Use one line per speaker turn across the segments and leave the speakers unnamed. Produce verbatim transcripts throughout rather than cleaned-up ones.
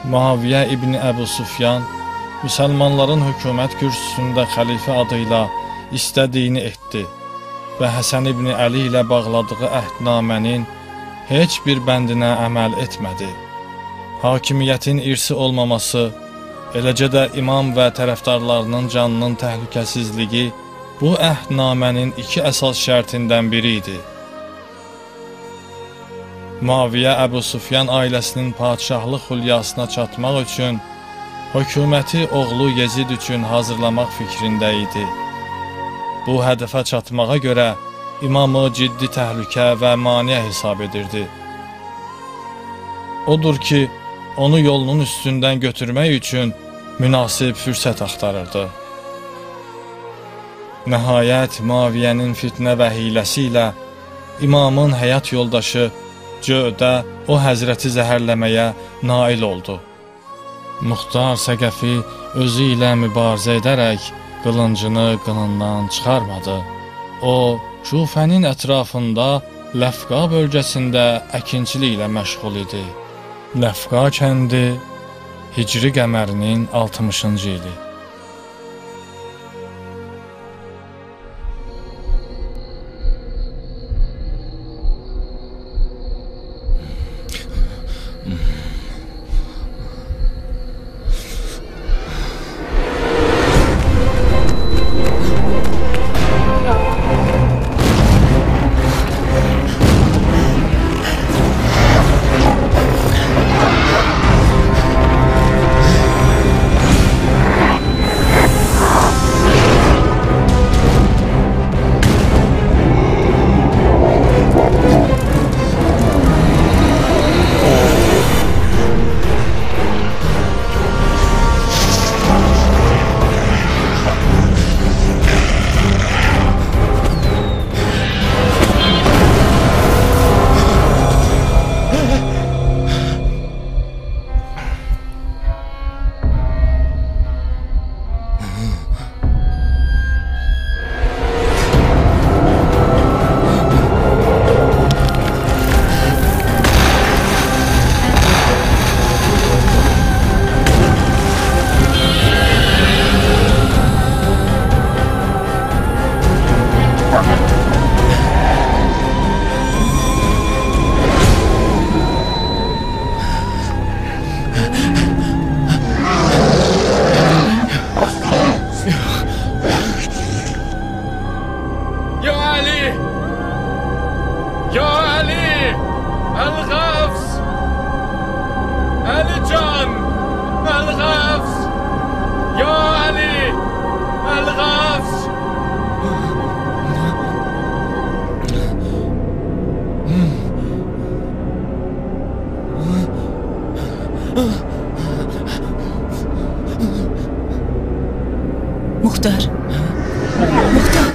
Muaviyə İbni Əbu Süfyan müsəlmanların hökumət kürsüsündə xəlifə adıyla istədiyini etdi və Həsən İbni Əli ilə bağladığı əhdnamənin heç bir bəndinə əməl etmədi. Hakimiyyətin irsi olmaması, eləcə də imam və tərəfdarlarının canının təhlükəsizliyi bu əhdnamənin iki əsas şərtindən biri idi. Muaviyə Əbu Süfyan ailəsinin padişahlıq xülyasına çatmaq üçün hökuməti oğlu Yezid üçün hazırlamaq fikrində idi. Bu hədəfə çatmağa görə imamı ciddi təhlükə və maniə hesab edirdi. Odur ki, onu yolunun üstündən götürmək üçün münasib fürsət axtarırdı. Nəhayət Muaviyənin fitnə və hiləsi ilə imamın həyat yoldaşı Cödə o həzrəti zəhərləməyə nail oldu. Muxtar Səqəfi özü ilə mübarizə edərək qılıncını qınından çıxarmadı. O, Küfənin ətrafında Ləfqa bölgəsində əkinçiliklə məşğul idi. Ləfqa kəndi Hicri qəmərinin altmışıncı ili.
Muxtar. Muxtar.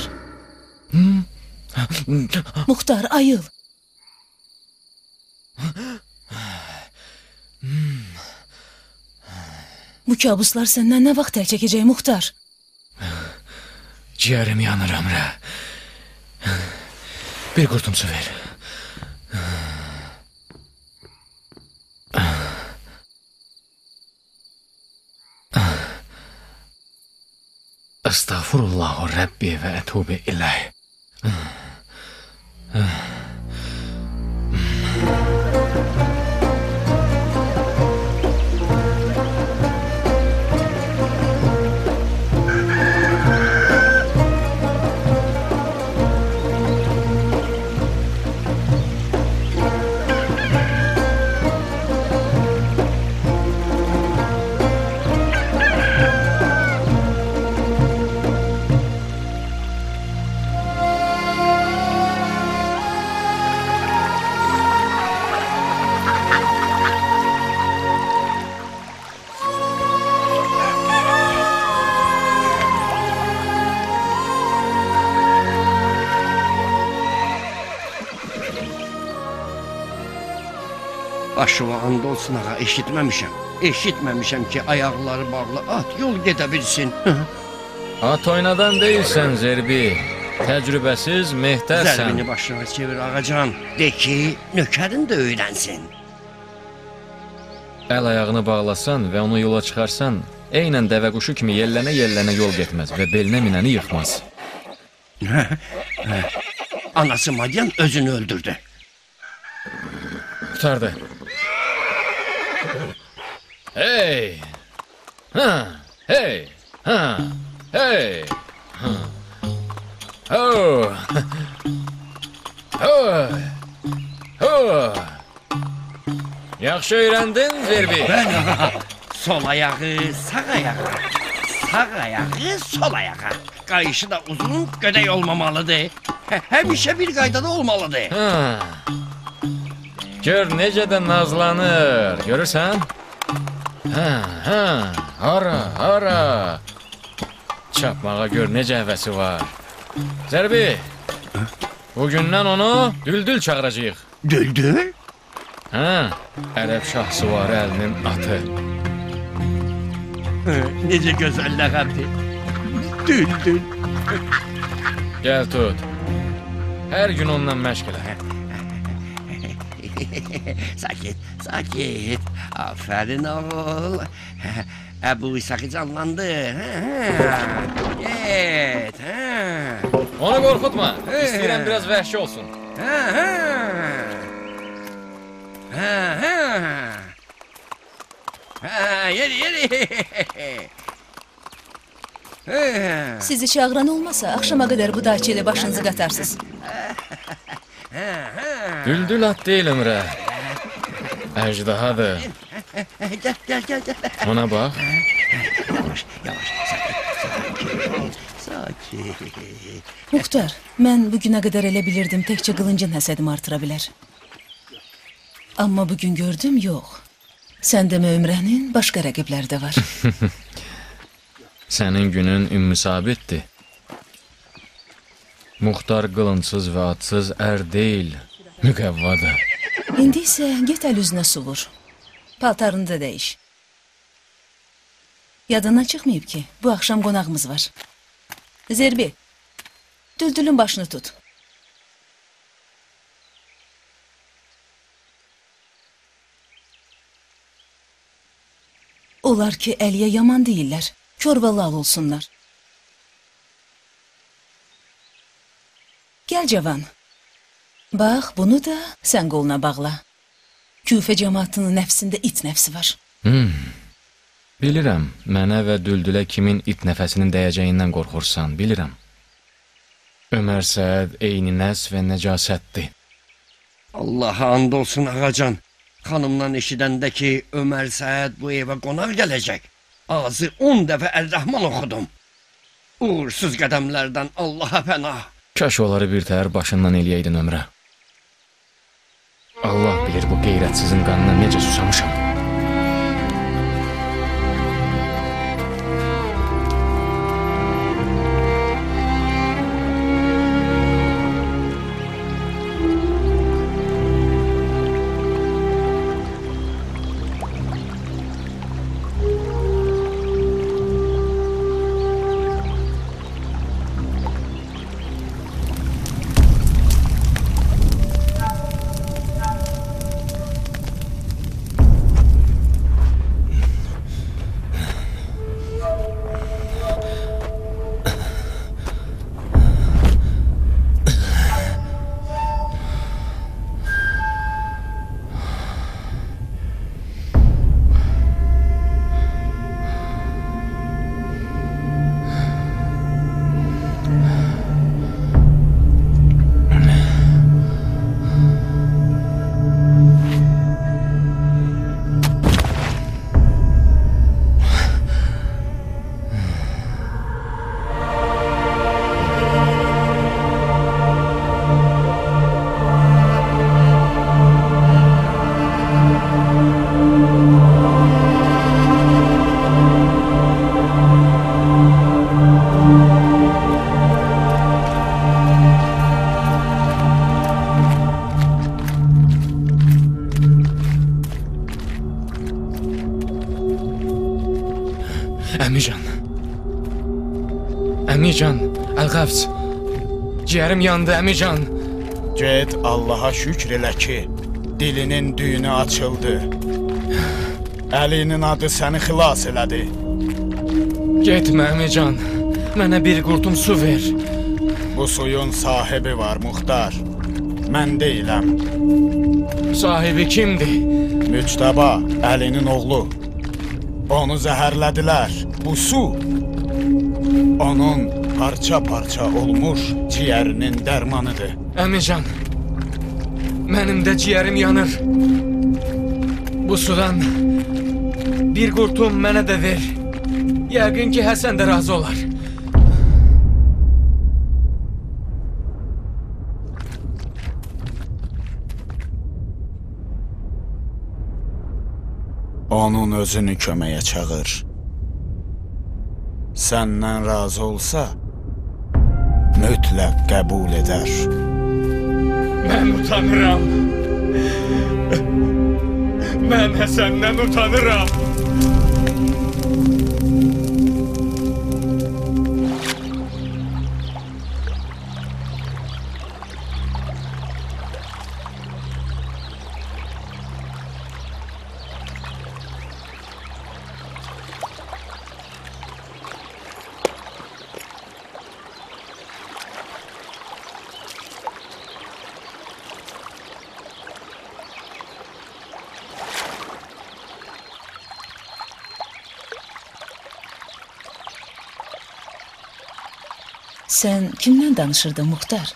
Muxtar, ayıl. Bu kabuslar səndən nə vaxt əl çəkəcək, Muxtar?
Ciyərim yanır, Əmrə. Bir qurtum su ver. Estağfurullahu Rabbi və ətubu iləh.
Başıma and olsun ağa, eşitməmişəm. Eşitməmişəm ki, ayaqları bağlı at yol gedə bilsin.
At oynadan deyilsən Zerbi. Təcrübəsiz mehtərsən.
Zərbini başına çevir ağacan. De ki, nökərin də öyrənsin.
əl ayağını bağlasan və onu yola çıxarsan, eynən dəvə quşu kimi yellənə-yellənə yol getməz və belinə minəni yıxmaz.
Anası Madyan özünü öldürdü.
Qutardı. Hey! Ha! Hey! Ha! Hey! Ha! Ho! Ho! Ho! Yaxşı öyrəndin, Zerbi?
Ben sol ayağı sağ ayağa, sağ ayağı sol ayağa. Kayışı da uzun, gödek olmamalıdır. Həmişə bir qaydada olmalıdır.
Ha. Gör necə də nazlanır, görürsən? Ha, ha, hara, hara. Çapmağa gör necə həvəsi var. Zərbi, bugündən onu Düldül çağıracağıq.
Düldül?
Ha, Ərəb şah süvarı əlinin atı.
Necə gözəl ləqəbdir. Düldül.
Gəl tut. Hər gün ondan məşq elə.
Sakit, sakit. Aferin oğul. Əbu İshak'ı canlandı. Get.
Onu qorxutma. İstəyirəm biraz vəhşi olsun.
Yeri, yeri.
Sizi çağıran olmasa akşama kadar bu dağçıyla başınızı qatarsınız.
Düldül at deyil ömrə. Əcdahadır.
Gel, gel, gel, gel.
Ona bax.
Yavaş, yavaş, sakin, sakin.
Muxtar, mən bugüne kadar elə bilirdim təkcə qılıncın həsədimi artıra bilər. Amma bugün gördüm, yox. Səndə Ömrənin başqa rəqibləri də var.
Sənin günün ümmü sabitdir. Muxtar qılınsız və atsız ər deyil, müqəvvadır.
İndi isə get əl üzünə su vur. Paltarını da dəyiş. Yadından çıxmayıb ki, bu axşam qonağımız var. Zerbi, Düldülün başını tut. Onlar ki, Əliyə yaman deyirlər. Kör və lal olsunlar. Gəl cavan. Bax, bunu da sən qoluna bağla. Küfə cəmaatının nəfsində it nəfsi var.
Hmm. Bilirəm, mənə və Düldülə kimin it nəfəsinin dəyəcəyindən qorxursan, bilirəm. Ömər Səəd eyni nəs və nəcasətdir.
Allaha and olsun ağacan. Xanımdan eşidəndə ki, Ömər Səəd bu evə qonaq gələcək. Ağzı on dəfə Əl-Rəhman oxudum. Uğursuz qədəmlərdən Allaha pənah.
Kaş onları bir təhər başından eləyəydin ömrə. Allah bilir bu qeyrətsizin qanına necə susamışam. Əmican. Əmican, Əl-Qəfs. Ciğerim yandı Əmican.
Get Allaha şükür elə ki, dilinin düyünü açıldı. Əlinin adı səni xilas elədi.
Getmə əmican. Mənə bir qurtum su ver.
Bu suyun sahibi var, Muxtar. Mən deyiləm.
Sahibi kimdir?
Müctəba, Əlinin oğlu. Onu zəhərlədilər. Bu su onun parça-parça olmuş ciyərinin dərmanıdır.
Əmican, mənim də ciyərim yanır. Bu sudan bir qurtum mənə də ver. Yəqin ki, Həsən də razı olar.
Onun özünü köməyə çağır. Səndən razı olsa, mütləq qəbul edər.
Mən utanıram. Mən Həsəndən utanıram.
Sən kimlə danışırdın, Muxtar?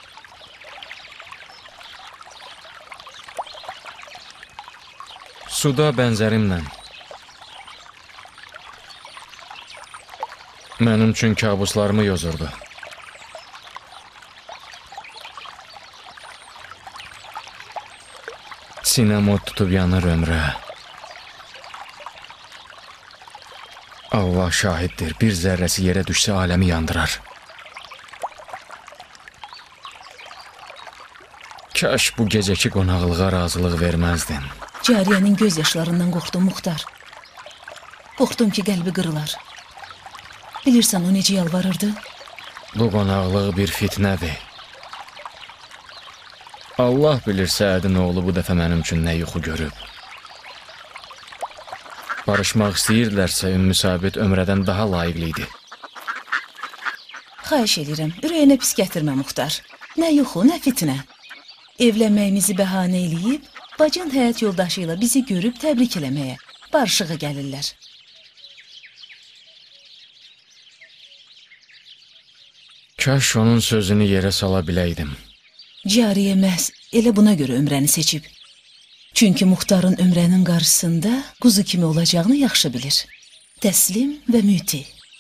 Suda bənzərimlə. Mənim üçün kabuslarımı yozurdu. Sinəm od tutub yanır ömrə. Allah şahiddir, bir zərrəsi yerə düşsə aləmi yandırar. Kaş bu gecəki qonaqlığa razılıq verməzdin.
Cariyənin göz yaşlarından qorxdum, Muxtar. Qorxdum ki, qəlbi qırılar. Bilirsən o necə yalvarırdı?
Bu qonaqlıq bir fitnədir. Allah bilir Səədin oğlu bu dəfə mənim üçün nə yuxu görüb. Barışmaq istəyirlərsə Ümmü Sabit Ömrədən daha layiqli idi.
Xahiş edirəm, ürəyinə pis gətirmə, Muxtar. Nə yuxu, nə fitnə. Evlənməyimizi bəhanə eləyib, bacın həyat yoldaşı ilə bizi görüb təbrik eləməyə, barışığı gəlirlər.
Kaş onun sözünü yerə sala biləydim.
Cariyə məhz elə buna görə Ömrəni seçib. Çünki Muxtarın Ömrənin qarşısında quzu kimi olacağını yaxşı bilir. Təslim və müti.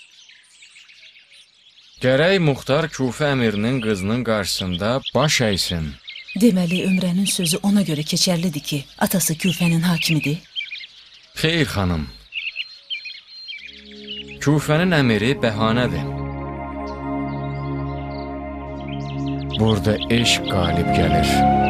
Gərək Muxtar Kufə əmirinin qızının qarşısında baş əysin.
Deməli, Ömrənin sözü ona görə keçərlidir ki, atası Küfənin hakimidir.
Xeyr, xanım. Kufənin əmiri bəhanədir. Burada eşq qalib gəlir.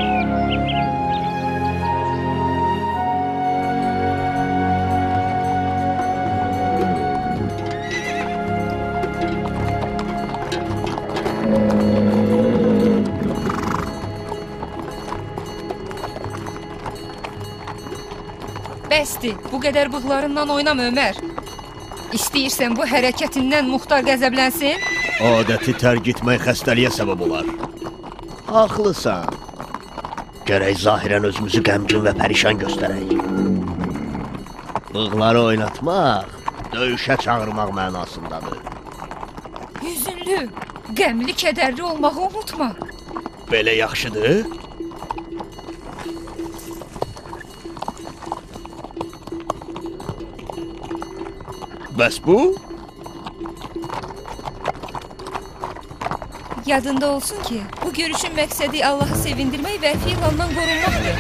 Bəsdir, bu qədər bığlarından oynama Ömər. İstəyirsən bu hərəkətindən Muxtar qəzəblənsin?
Adəti tərk etmək xəstəliyə səbəb olar. Haqlısan. Gərək zahirən özümüzü qəmgin və pərişan göstərək. Bığları oynatmaq, döyüşə çağırmaq mənasındadır.
Hüzünlü, qəmli, kədərli olmağı unutma.
Belə yaxşıdır? Bəs bu?
Yadında olsun ki, bu görüşün məqsədi Allahı sevindirmək və filandan qorunmaqdır.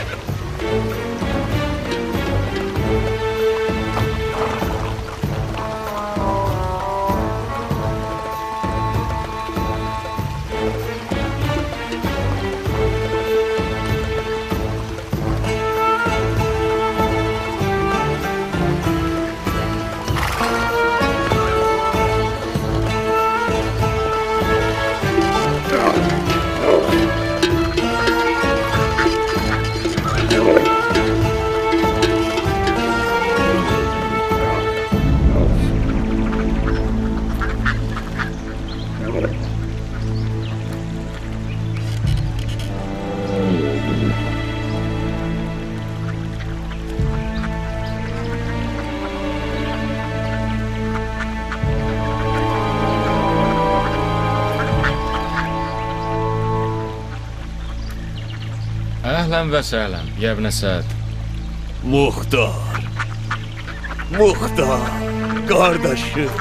Əhlən və səhlən, Yəbnə Səd.
Muxtar. Muxtar. Qardaşım.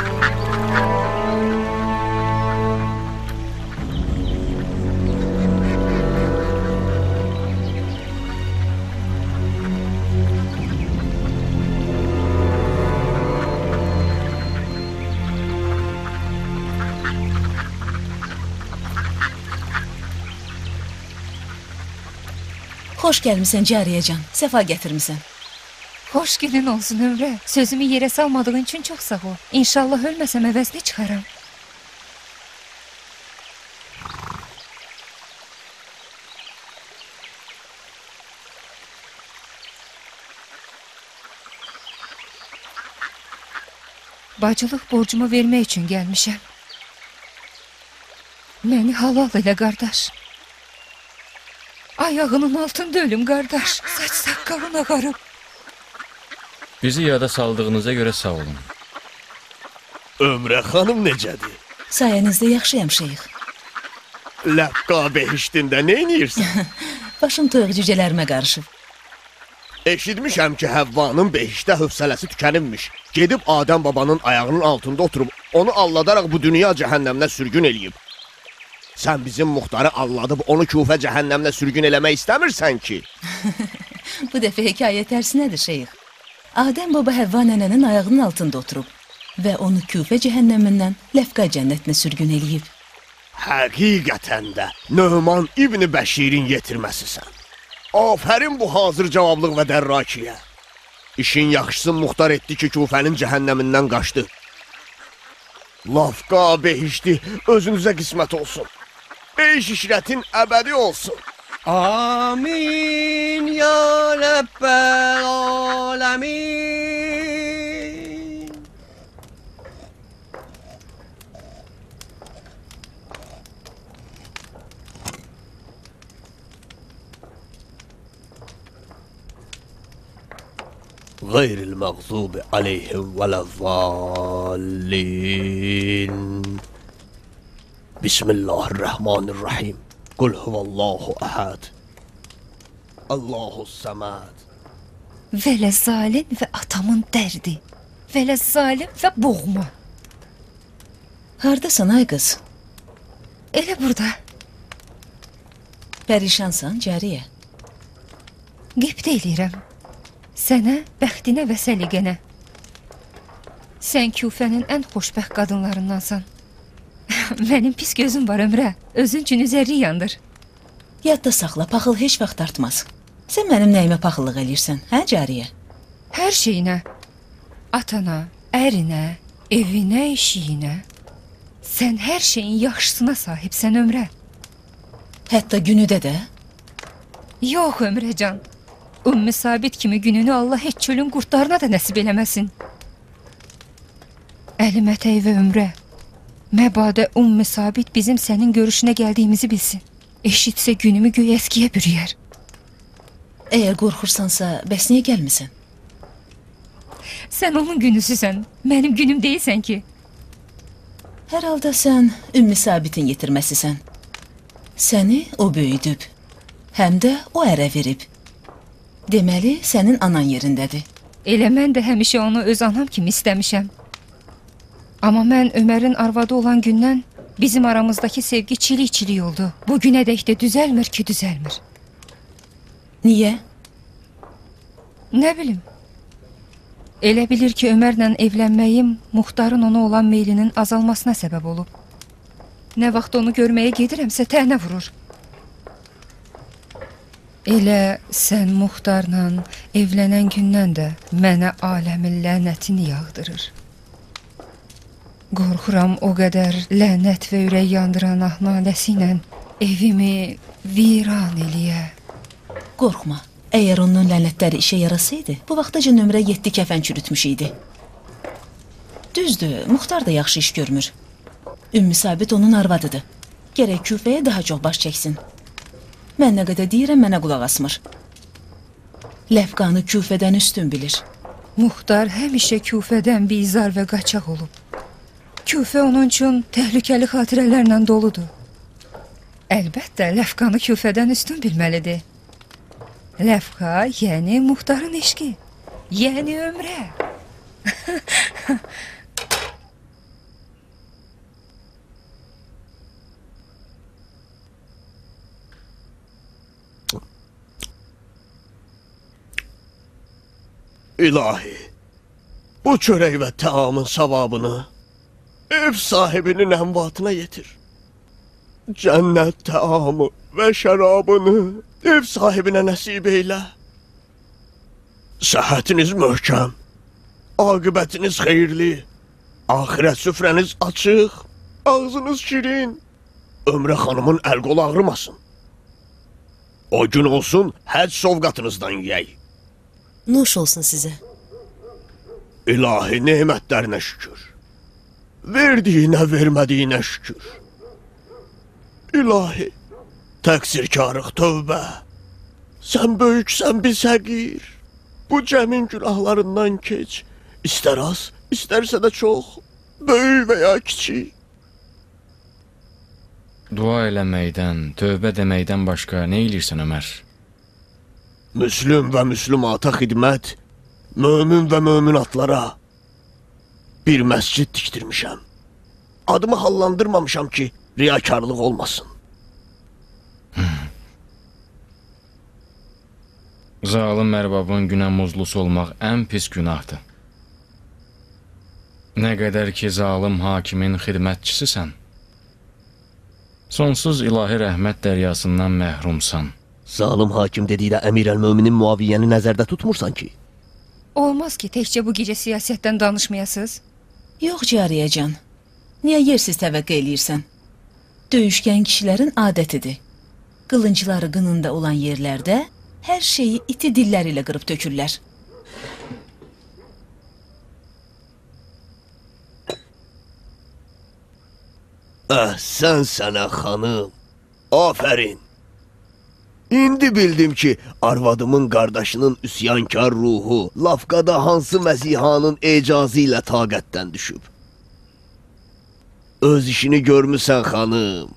Xoş gəlmisən Cariyəcan, səfa gətirmisən.
Xoş günün olsun Ömrə. Sözümü yerə salmadığın üçün çox sağ ol. İnşallah ölməsəm əvəzli çıxaram. Bacılıq borcumu vermək üçün gəlmişəm. Məni halal elə, qardaş. Ayağının altında ölüm, qardaş. Saç saqqalın ağarıb.
Bizi yada saldığınıza görə sağ olun.
Ömrə xanım necədir?
Sayənizdə yaxşıyam şeyx.
Ləqqa behiştində nə edirsən?
Başım toyuq cücələrimə qarışıb.
Eşitmişəm ki, Həvvanın behişdə hövsələsi tükənibmiş. Gedib Adəm babanın ayağının altında oturub, onu alladaraq bu dünya cəhənnəminə sürgün eləyib. Sən bizim Muxtarı alladıb, onu Kufə cəhənnəminə sürgün eləmək istəmirsən ki?
Bu dəfə hekayə tərsinədir şeyx. Adəm baba Həvva nənənin ayağının altında oturub və onu Kufə cəhənnəmindən Ləfqa cənnətinə sürgün eləyib.
Həqiqətən də Nöman İbni Bəşirin yetirməsisən. Afərin bu hazır cavablıq və dərrakiyə. İşin yaxşısı Muxtar etdi ki, Kufənin cəhənnəmindən qaçdı. Ləfqa behişti özünüzə qismət olsun. Eyş işrətin əbədi olsun.
Amin ya Rabbel alemin.
Gayril məğzubi aleyhim vələzzallin. Bismillahirrahmanirrahim. Qul huvallahu əhəd. Allahu səməd.
Vələ zalim və atamın dərdi. Vələ zalim və boğma.
Hardasan ay qız?
Elə burada.
Pərişansan Cariyə?
Qibdə eləyirəm. Sənə, bəxtinə və səliqənə. Sən Kufənin ən xoşbəxt qadınlarındansan. Mənim pis gözüm var Ömrə. Özün üçün üzərli yandır.
Yadda saxla, paxıl heç vaxt artmaz. Sən mənim nəyimə paxıllıq eləyirsən, hə Cariyə?
Hər şeyinə. Atana, ərinə, evinə, işiyinə. Sən hər şeyin yaxşısına sahibsən Ömrə.
Hətta günüdə də?
Yox Ömrəcan. Ümmü Sabit kimi gününü Allah heç çölün qurtlarına da nəsib eləməsin. Əlim ətəy və Ömrə. Məbadə Ümmü Sabit bizim sənin görüşünə gəldiyimizi bilsin. Eşitsə günümü göy əskiyə bürüyər.
Əgər qorxursansa, bəs niyə gəlmisən?
Sən onun günüsüsən, mənim günüm deyilsən ki.
Hər halda sən Ümmü Sabitin yetirməsisən. Səni o böyüdüb, həm də o ərə verib. Deməli, sənin anan yerindədir.
Elə mən də həmişə onu öz anam kimi istəmişəm. Amma mən Ömərin arvadı olan gündən bizim aramızdakı sevgi çilik-çilik oldu. Bu günədək də düzəlmir ki, düzəlmir.
Niyə?
Nə bilim. Elə bilir ki, Ömərlə evlənməyim Muxtarın ona olan meylinin azalmasına səbəb olub. Nə vaxt onu görməyə gedirəmsə tənə vurur. Elə sən Muxtarla evlənən gündən də mənə aləmin lənətini yağdırır. Qorxuram o qədər lənət və ürək yandıran ahnaləsi ilə evimi viran eləyə.
Qorxma, əgər onun lənətləri işə yarasaydı, bu vaxtaca nömrə yeddi kəfən çürütmüş idi. Düzdür, Muxtar da yaxşı iş görmür. Ümmü Sabit onun arvadıdır. Gərək Küfəyə daha çox baş çəksin. Mən nə qədər deyirəm, mənə qulaq asmır. Ləfqanı Küfədən üstün bilir.
Muxtar həmişə Küfədən bizar və qaçaq olub. Küfə onun üçün təhlükəli xatirələrlə doludur. Əlbəttə, Ləfqanı Küfədən üstün bilməlidir. Ləfqa, yəni muxtarın eşqi. Yəni ömrə.
İlahi, bu çörək və təamın savabını ev sahibinin əmvatına yetir. Cənnət təamı və şərabını ev sahibinə nəsib eylə. Səhhətiniz möhkəm, aqibətiniz xeyirli, axirət süfrəniz açıq, ağzınız şirin, Ömrə xanımın əl-qolu ağrımasın. O gün olsun, həc sovqatınızdan yiyək.
Nuş olsun sizə.
İlahi nemətlərinə şükür. Verdiyinə, vermədiyinə şükür. İlahi, təqsirkarıq tövbə. Sən böyüksən, biz həqir. Bu cəmin günahlarından keç. İstər az, istərsə də çox. Böyük və ya kiçik.
Dua eləməkdən, tövbə deməkdən başqa nə eləyirsən Ömər?
Müslüm və müslümata xidmət, mömin və möminatlara bir məscid tikdirmişəm. Adımı hallandırmamışam ki, riyakarlıq olmasın.
Zalim ərbabın günəmuzlusu olmaq ən pis günahdır. Nə qədər ki, zalim hakimin xidmətçisisən, sonsuz ilahi rəhmət dəryasından məhrumsan.
Zalim hakim dedikdə Əmir əl-Möminin Muaviyyəni nəzərdə tutmursan ki?
Olmaz ki, təkcə bu gecə siyasətdən danışmayasız.
Yox cariyəcan, niyə yersiz təvəqqə eləyirsən? Döyüşkən kişilərin adətidir. Qılıncları qınında olan yerlərdə hər şeyi iti dilləri ilə qırıb tökürlər.
Əhsən sənə xanım, afərin. İndi bildim ki, arvadımın qardaşının üsyankar ruhu Lafqada hansı Məsihanın ecazı ilə taqətdən düşüb. Öz işini görmüsən xanım.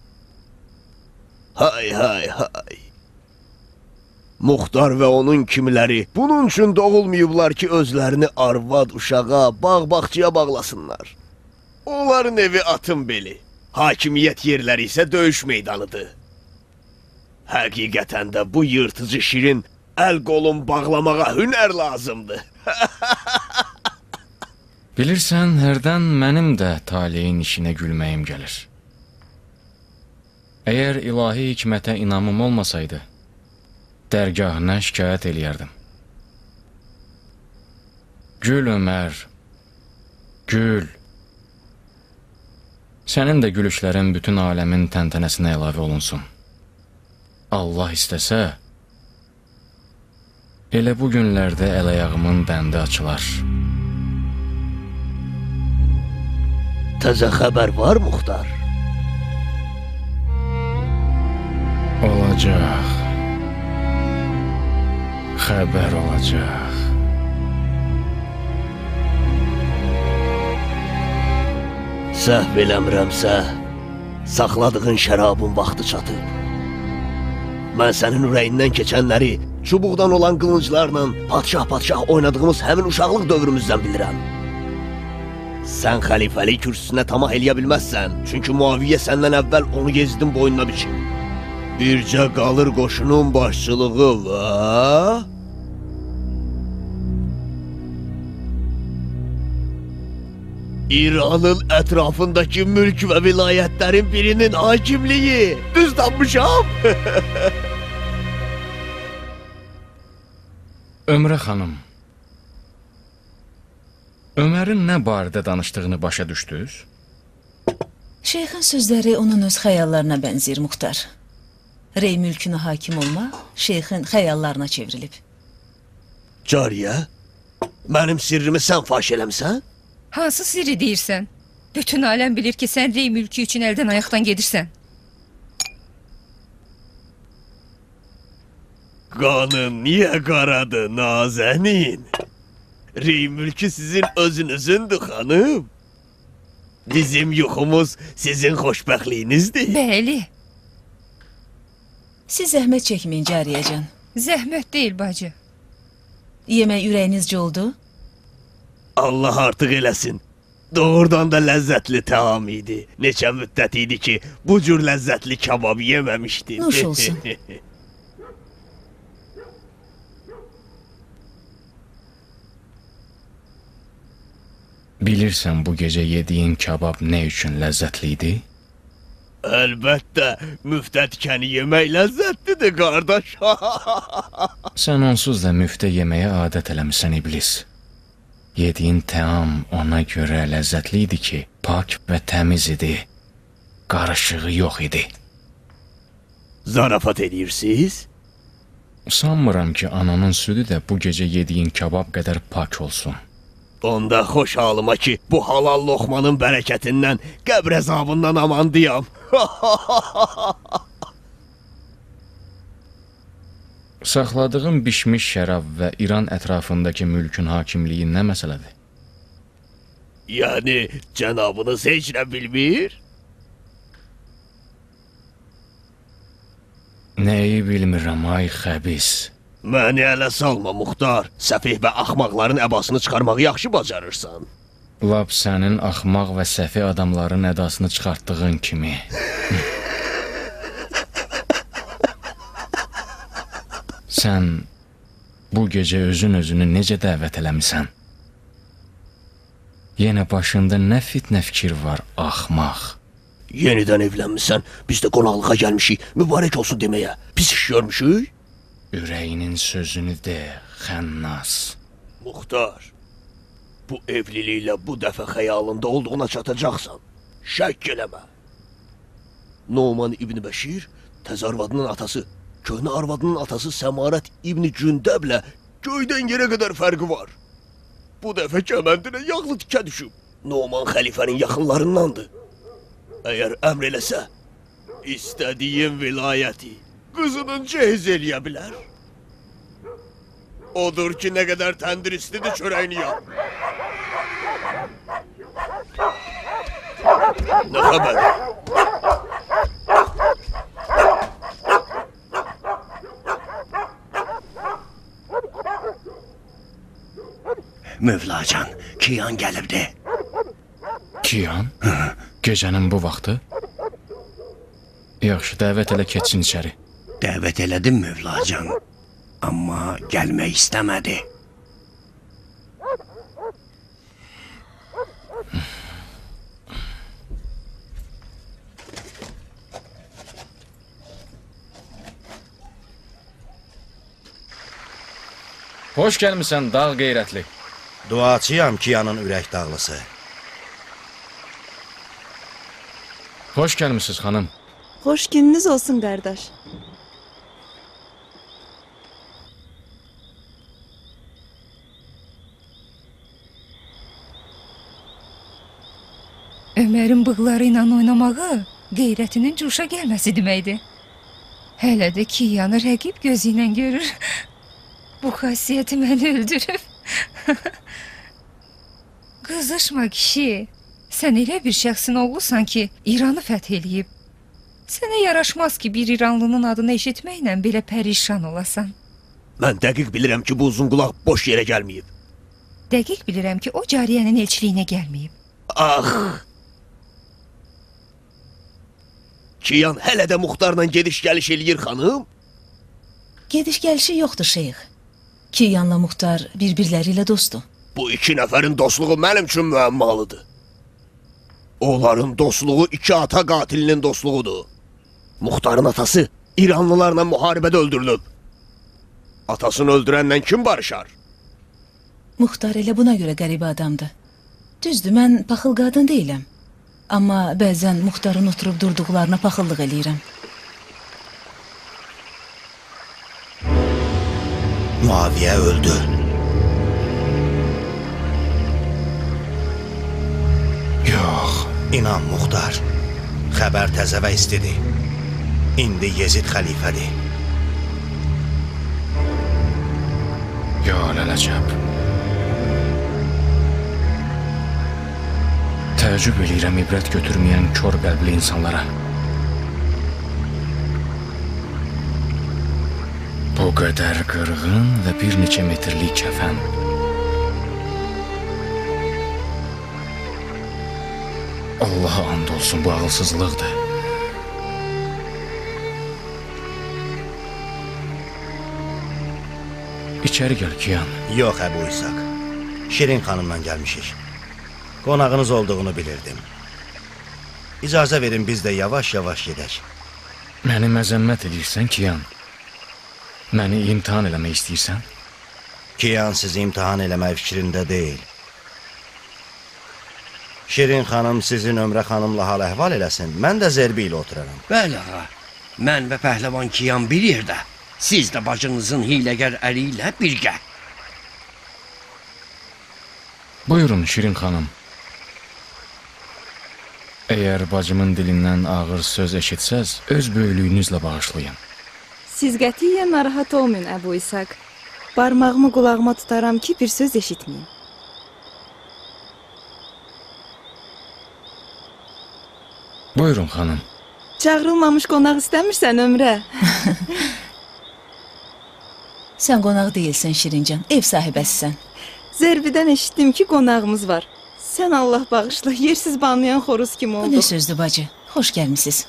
Hay hay hay. Muxtar və onun kimiləri bunun üçün doğulmayıblar ki, özlərini arvad, uşağa, bağ-bağçıya bağlasınlar. Onların evi atın beli, hakimiyyət yerləri isə döyüş meydanıdır. Həqiqətən də bu yırtıcı şirin əl-qolun bağlamağa hünər lazımdır.
Bilirsən, hərdən mənim də taleyin işinə gülməyim gəlir. Əgər ilahi hikmətə inamım olmasaydı, dərgahına şikayət eləyərdim. Gül Ömər, gül. Sənin də gülüşlərin bütün aləmin təntənəsinə əlavə olunsun. Allah istəsə, elə bu günlərdə əl-ayağımın bəndi açılar.
Təzə xəbər var, Muxtar?
Olacaq. Xəbər olacaq.
Səhv eləmirəmsə, saxladığın şərabın vaxtı çatıb. Mən sənin ürəyindən keçənləri çubuqdan olan qılınclarla padşah-padşah oynadığımız həmin uşaqlıq dövrümüzdən bilirəm. Sən xəlifəlik kürsüsünə tamah eləyə bilməzsən, çünki Muaviyyə səndən əvvəl onu gezdin boynuna biçin. Bircə qalır qoşunun başçılığı və... İranın ətrafındakı mülk və vilayətlərin birinin hakimliyi. Düz tapmışam.
Ömrə xanım, Ömərin nə barədə danışdığını başa düşdünüz?
Şeyxin sözləri onun öz xəyallarına bənzir, Muxtar. Rey mülkünə hakim olmaq şeyxin xəyallarına çevrilib.
Cariyə, mənim sirrimi sən faş eləmsən?
Hansı sirri deyirsən? Bütün aləm bilir ki, sən rey mülkü üçün əldən ayaqdan gedirsən.
Qanın niyə qaradı, nazənin? Rey mülkü sizin özünüzündür, xanım. Bizim yuxumuz sizin xoşbəxtliyinizdir.
Bəli.
Siz zəhmət çəkməyin, cariyəcan.
Zəhmət deyil bacı.
Yemək ürəyinizcə oldu?
Allah artıq eləsin. Doğrudan da ləzzətli təam idi. Neçə müddət idi ki, bu cür ləzzətli kabab yeməmişdim.
Nuş olsun.
Bilirsən bu gecə yediyin kabab nə üçün ləzzətli idi?
Əlbəttə, müftə tikəni yemək ləzzətlidir, qardaş.
Sən onsuz da müftə yeməyə adət eləmisən, iblis. Yediyin təam ona görə ləzzətli idi ki, pak və təmiz idi. Qarışığı yox idi.
Zarafat edirsiniz?
Sanmıram ki, ananın südü də bu gecə yediyin kabab qədər pak olsun.
Onda xoş halıma ki, bu halal loxmanın bərəkətindən, qəbr əzabından amandıyam.
Saxladığın bişmiş şərab və İran ətrafındakı mülkün hakimliyi nə məsələdir?
Yəni, cənabınız heç nə bilmir?
Nəyi bilmirəm, ay xəbis.
Məni ələ salma, Muxtar. Səfih və axmaqların əbasını çıxarmağı yaxşı bacarırsan.
Lap sənin axmaq və səfih adamların ədasını çıxartdığın kimi. Sən bu gecə özün özünü necə dəvət eləmisən? Yenə başında nə fitnə fikir var, axmaq.
Yenidən evlənmisən, biz də qonaqlığa gəlmişik, mübarək olsun deməyə. Pis iş görmüşük?
Ürəyinin sözünü de, xənnas.
Muxtar, bu evliliklə bu dəfə xəyalında olduğuna çatacaqsan. Şək eləmə. Numan İbn Bəşir, təzə arvadının atası, köhnə arvadının atası Səmarət İbn Cündəblə göydən yerə qədər fərqi var. Bu dəfə kəməndinə yağlı tikə düşüb. Numan xəlifənin yaxınlarındandır. Əgər əmr eləsə, istədiyin vilayəti qızının cehiz eləyə bilər. Odur ki, nə qədər təndir istidir çörəyini yap. Nə xəbər?
Mövlacan, Kiyan gəlibdi.
Kiyan? Gecənin bu vaxtı? Yaxşı, dəvət elə keçsin içəri.
Dəvət elədim Mövlacan, amma gəlmək istəmədi.
Xoş gəlmisən, dağ qeyrətli.
Duacıyam Kiyanın ürək dağlısı.
Xoş gəlmisiniz, xanım.
Xoş gününüz olsun, qardaş.
Ömərin bığları ilə oynamağı qeyrətinin cuşa gəlməsi deməkdir. Hələ də Kiyanı rəqib gözü ilə görür. Bu xasiyyəti məni öldürüb. Qızışma kişi. Sən elə bir şəxsin oğlusan ki, İranı fəth eləyib. Sənə yaraşmaz ki, bir İranlının adını eşitməklə belə pərişan olasan.
Mən dəqiq bilirəm ki, bu uzun qulaq boş yerə gəlməyib.
Dəqiq bilirəm ki, o cariyənin elçiliyinə gəlməyib.
Ah! Kiyan hələ də Muxtarla gediş-gəliş eləyir, xanım?
Gediş-gəlişi yoxdur, şeyx. Kiyanla Muxtar bir-birləri ilə dostdur.
Bu iki nəfərin dostluğu mənim üçün müəmmalıdır. Onların dostluğu iki ata qatilinin dostluğudur. Muxtarın atası İranlılarla müharibədə öldürülüb. Atasını öldürəndən kim barışar?
Muxtar elə buna görə qəribə adamdır. Düzdür, mən paxıl qadın deyiləm. Amma bəzən Muxtarın oturub durduqlarına paxıllıq eləyirəm.
Muaviyə öldü.
Yox.
İnan, Muxtar. Xəbər təzə və istidir. İndi Yezid xəlifədir.
Ya lələcəb. Təəccüb eləyirəm ibrət götürməyən kör qəlbli insanlara. Bu O qədər qırğın və bir neçə metrlik kəfən. Allaha and olsun, bu ağılsızlıqdır. İçəri gəl Kiyan.
Yox, Əbu İshak. Şirin xanımla gəlmişik. Qonağınız olduğunu bilirdim. İcazə verin biz də yavaş-yavaş gedək.
Məni məzəmmət edirsən Kiyan. Məni imtihan eləmək istəyirsən?
Kiyan sizi imtihan eləmək fikrində deyil. Şirin xanım sizin Ömrə xanımla hal əhval eləsin. Mən də Zərbi ilə oturaram.
Bəli ağa. Mən və pəhləvan Kiyan bir yerdə. Siz də bacınızın hiləgər əri ilə birgə.
Buyurun Şirin xanım. Əgər bacımın dilindən ağır söz eşitsəz, öz böyülüyünüzlə bağışlayın.
Siz qətiyyən narahat olmayın Əbu İshak. Barmağımı qulağıma tutaram ki, bir söz eşitməyim.
Buyurun xanım.
Çağırılmamış qonaq istəmirsən Ömrə?
Sən qonaq deyilsən Şirincan, ev sahibəsisən.
Zərbidən eşitdim ki, qonağımız var. Sən Allah bağışla, yersiz banlayan xoruz kimi oldu.
Bu nə sözdür bacı? Xoş gəlmişsiniz.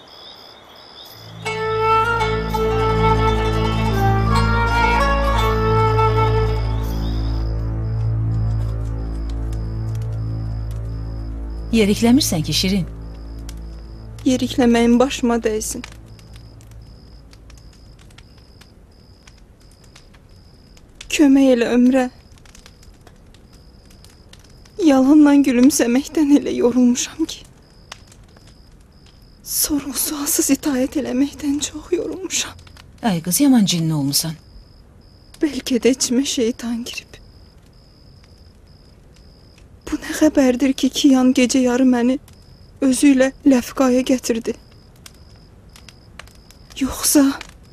Yerikləmirsən ki, Şirin?
Yerikləməyin başıma dəysin. Kömək elə Ömrə. Yalanla gülümsəməkdən elə yorulmuşam ki. Sorğu-sualsız itaət eləməkdən çox yorulmuşam.
Ay qız, yaman cinli olmusan.
Bəlkə də içmə şeytan girib. Bu nə xəbərdir ki, Kiyan gecə yarı məni özü ilə Ləfqaya gətirdi. Yoxsa...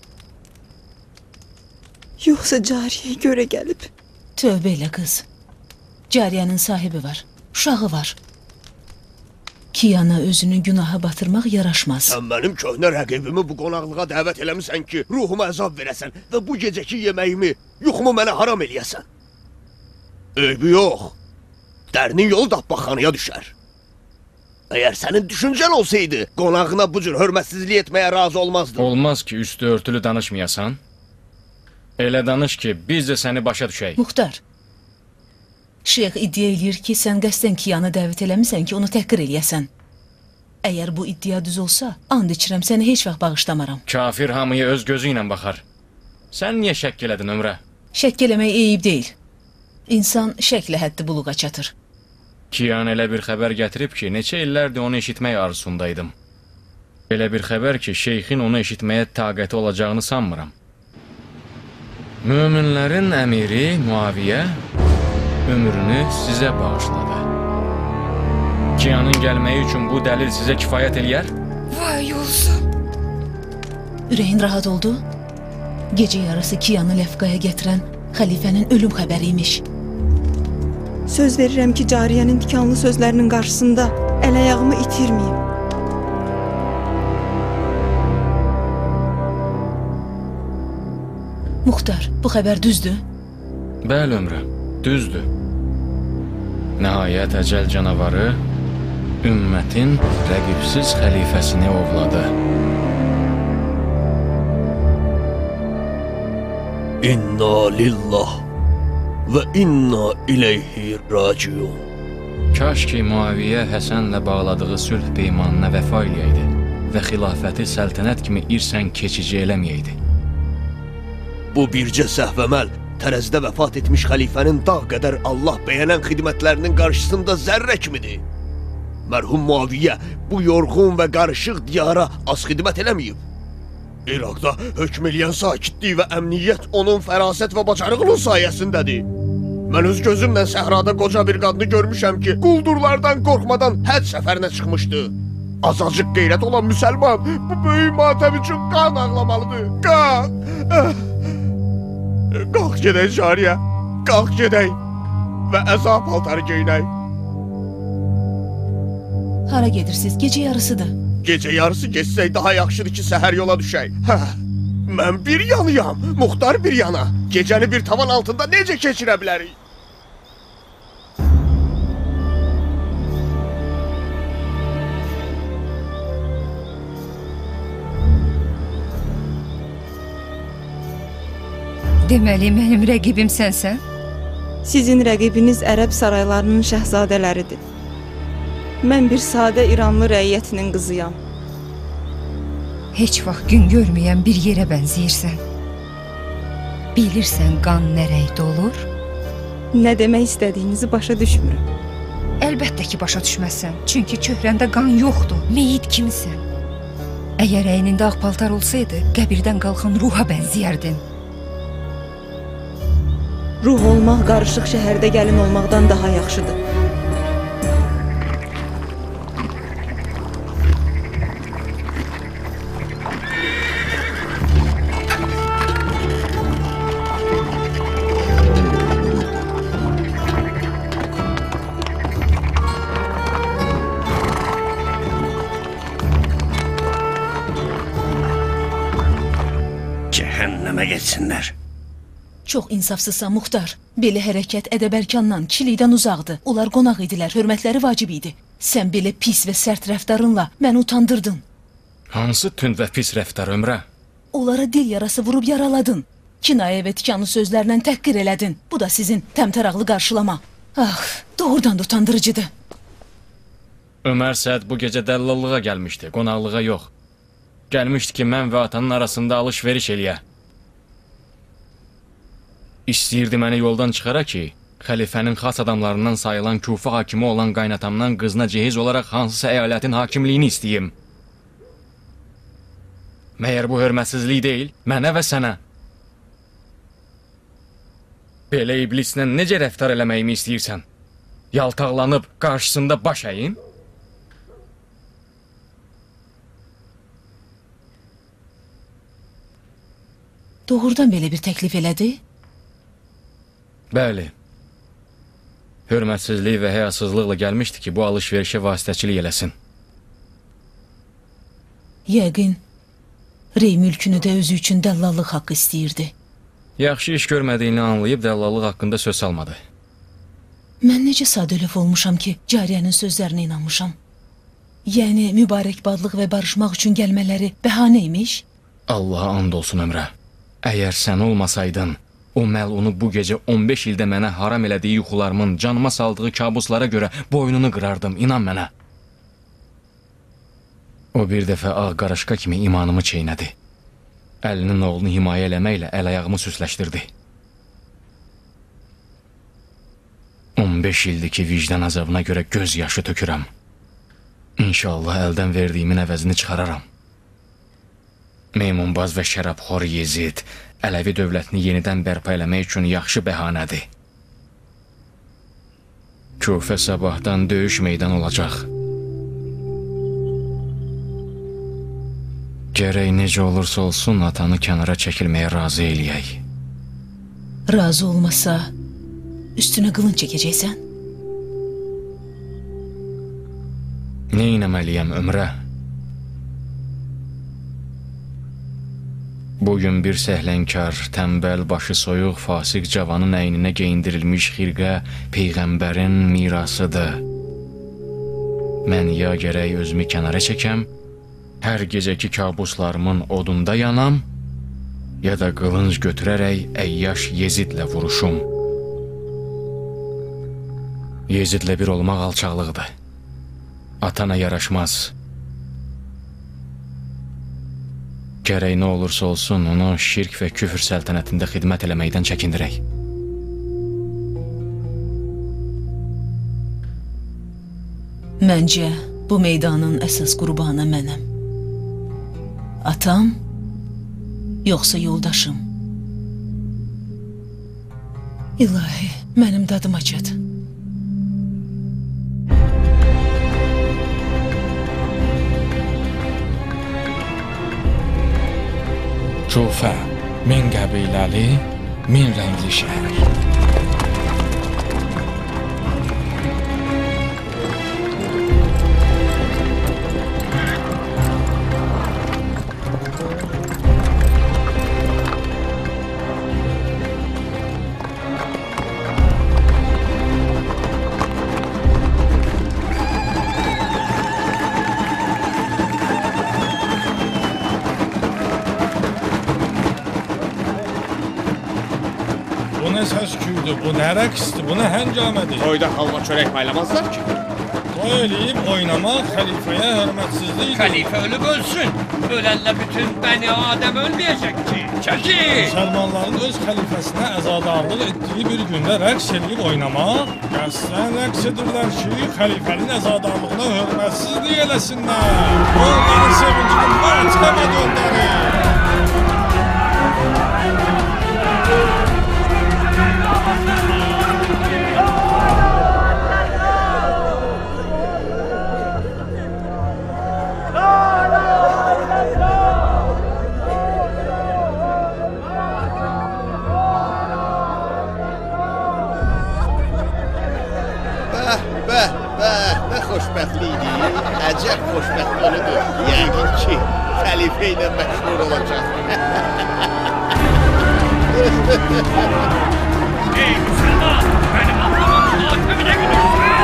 Yoxsa cariyəyə görə gəlib.
Tövbə elə qız. Cariyənin sahibi var, uşağı var. Kiyana özünü günaha batırmaq yaraşmaz.
Sən mənim köhnə rəqibimi bu qonaqlığa dəvət eləmisən ki, ruhuma əzab verəsən və bu gecəki yeməyimi, yuxumu mənə haram eləyəsən. Eybi yox. Dərinin yolu dabbaqxanaya düşər. Əgər sənin düşüncən olsaydı, qonağına bu cür hörmətsizlik etməyə razı olmazdın.
Olmaz ki, üstü örtülü danışmayasan. Elə danış ki, biz də səni başa düşək.
Muxtar, şeyx iddia eləyir ki, sən qəsdən Kiyanı dəvət eləmisən ki, onu təhqir eləyəsən. Əgər bu iddia düz olsa, and içirəm, səni heç vaxt bağışlamaram.
Kafir hamıya öz gözü ilə baxar. Sən niyə şəkk elədin Ömrə?
Şəkk eləmək eyib deyil. İnsan şəklə həddi buluğa çatır.
Kiyan elə bir xəbər gətirib ki, neçə illərdir onu eşitmək arzusundaydım. Elə bir xəbər ki, şeyxin onu eşitməyə taqəti olacağını sanmıram. Möminlərin əmiri Muaviyə ömrünü sizə bağışladı. Kiyanın gəlməyi üçün bu dəlil sizə kifayət eləyər?
Vay olsun.
Ürəyin rahat oldu? Gecə yarısı Kiyanı Ləfqaya gətirən xəlifənin ölüm xəbəri imiş.
Söz verirəm ki, cariyənin tikanlı sözlərinin qarşısında əl-ayağımı itirməyim.
Muxtar, bu xəbər düzdür?
Bəli Ömrə, düzdür. Nəhayət əcəl canavarı ümmətin rəqibsiz xəlifəsini ovladı.
İnna lillah və inna ileyhi raciun.
Kaş ki, Muaviyə Həsənlə bağladığı sülh peymanına vəfa eləyəydi və xilafəti səltənət kimi irsən keçici eləməyəydi.
Bu bircə səhvəməl tərəzidə vəfat etmiş xəlifənin dağ qədər Allah bəyənən xidmətlərinin qarşısında zərrə kimidir. Mərhum Muaviyə bu yorğun və qarışıq diyara az xidmət eləməyib. İraqda hökm eləyən sakitlik və əmniyyət onun fərasət və bacarığının sayəsindədir. Mən öz gözümlə səhrada qoca bir qadını görmüşəm ki, quldurlardan qorxmadan həc səfərinə çıxmışdı. Azacıq qeyrət olan müsəlman bu böyük matəm üçün qan ağlamalıdır. Qan! Qalx gedək cariyə, qalx gedək və əza paltarı geyinək.
Hara gedirsiniz? Gecə yarısıdır.
Gecə yarısı geçsək daha yaxşıdır ki, səhər yola düşək. Hə, Mən bir yanıyam, Muxtar bir yana. Gecəni bir tavan altında necə keçirə bilərik?
Deməli, mənim rəqibim sənsən?
Sizin rəqibiniz ərəb saraylarının şəhzadələridir. Mən bir sadə İranlı rəiyyətinin qızıyam.
Heç vaxt gün görməyən bir yerə bənzəyirsən. Bilirsən qan nə rəngdə olur?
Nə demək istədiyinizi başa düşmürəm.
Əlbəttə ki, başa düşməzsən. Çünki çöhrəndə qan yoxdur, meyit kimisən. Əgər əynində ağ paltar olsaydı, qəbirdən qalxan ruha bənzəyərdin.
Ruh olmaq qarışıq şəhərdə gəlin olmaqdan daha yaxşıdır.
Cəhənnəmə getsinlər.
Çox insafsızsan, Muxtar. Belə hərəkət ədəbərkandan, kişilikdən uzaqdır. Onlar qonaq idilər, hörmətləri vacib idi. Sən belə pis və sərt rəftarınla məni utandırdın.
Hansı tünd və pis rəftar, Ömrə?
Onlara dil yarası vurub yaraladın. Kinayə və tikanlı sözlərlə təhqir elədin. Bu da sizin təmtəraqlı qarşılama. Ah, doğrudan da utandırıcıdır.
Ömər Səd bu gecə dəllallığa gəlmişdi, qonaqlığa yox. Gəlmişdi ki, mən və atanın arasında alış-veriş eləyə. İstəyirdi məni yoldan çıxara ki, xəlifənin xas adamlarından sayılan Kufə hakimi olan qaynatamdan qızına cehiz olaraq hansısa əyalətin hakimliyini istəyim. Məyər bu hörmətsizlik deyil, mənə və sənə? Belə iblislə necə rəftar eləməyimi istəyirsən? Yaltaqlanıb qarşısında baş əyim?
Doğrudan belə bir təklif elədi?
Bəli. Hörmətsizlik və həyasızlıqla gəlmişdi ki, bu alış-verişə vasitəçilik eləsin.
Yəqin, rey mülkünü də özü üçün dəllallıq haqqı istəyirdi.
Yaxşı iş görmədiyini anlayıb dəllallıq haqqında söz salmadı.
Mən necə sadəlöv olmuşam ki, cariyənin sözlərinə inanmışam. Yəni, mübarək badlıq və barışmaq üçün gəlmələri bəhanə imiş?
Allaha and olsun, Ömrə. Əgər sən olmasaydın, o məlunu bu gecə on beş ildə mənə haram elədiyi yuxularımın, canıma saldığı kabuslara görə boynunu qırardım, inan mənə. O bir dəfə ağ qaraşqa kimi imanımı çeynədi. Əlinin oğlunu himayə eləməklə əl-ayağımı süsləşdirdi. on beş ildir ki, vicdan azabına görə göz yaşı tökürəm. İnşallah əldən verdiyimin əvəzini çıxararam. Meymunbaz və şərabxor Yezid Ələvi dövlətini yenidən bərpa eləmək üçün yaxşı bəhanədir. Kufə sabahdan döyüş meydan olacaq. Gərək necə olursa olsun atanı kənara çəkilməyə razı eləyək.
Razı olmasa üstünə qılınc çəkəcəksən?
Nə inəməliyəm, Ömrə? Bugün bir səhlənkar, tənbəl, başı soyuq, fasiq cavanın əyninə geyindirilmiş xirqə Peyğəmbərin mirasıdır. Mən ya gərək özümü kənara çəkəm, hər gecəki kabuslarımın odunda yanam, ya da qılınc götürərək əyyaş Yezidlə vuruşum. Yezidlə bir olmaq alçaqlıqdır. Atana yaraşmaz. Gərək nə olursa olsun, onu şirk və küfür səltənətində xidmət eləməkdən çəkindirək.
Məncə, bu meydanın əsas qurbanı mənəm. Atam, yoxsa yoldaşım? İlahi, mənim dadım acıdı.
Kufə, min qəbiləli, min rəngli şəhər. Bu nə səs-küydür, bu nə rəqsdir, bu nə həngamədir?
Toyda halva çörək paylamazlar ki.
Toy eləyib oynamaq xəlifəyə hörmətsizlikdir.
Xəlifə ölüb ölsün. Öləndə bütün bəni Adəm ölməyəcək ki. Çəki!
Müsəlmanların öz xəlifəsinə əzadarlıq etdiyi bir gündə rəqs eləyib oynamaq, qəsdən rəqs edirlər ki, xəlifənin əzadarlığına hörmətsizlik eləsinlər. Onların sevincini mərtəbə döndərir.
Xoşbəxtlikdir. Əcəb xoşbəxt oludur. Yəqin ki, xəlifə ilə məşhur olacaq.
Ey müsəlman, mənim Allahımın hakimine gidiyorsun.